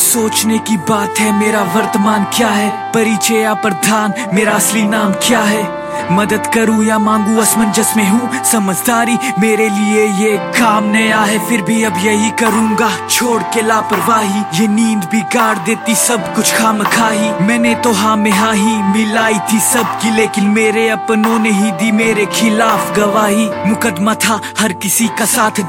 सोचने की बात है मेरा वर्तमान क्या है, परिचय या प्रधान मेरा असली नाम क्या है। मदद करूं या मांगू असमंजस में हूँ, समझदारी मेरे लिए ये काम नया है। फिर भी अब यही करूंगा छोड़ के लापरवाही, ये नींद भी गाड़ देती सब कुछ खामखाही। मैंने तो हाँ में हाँ ही मिलाई थी सबकी, लेकिन मेरे अपनों ने ही दी मेरे खिलाफ गवाही। मुकदमा था हर किसी का साथ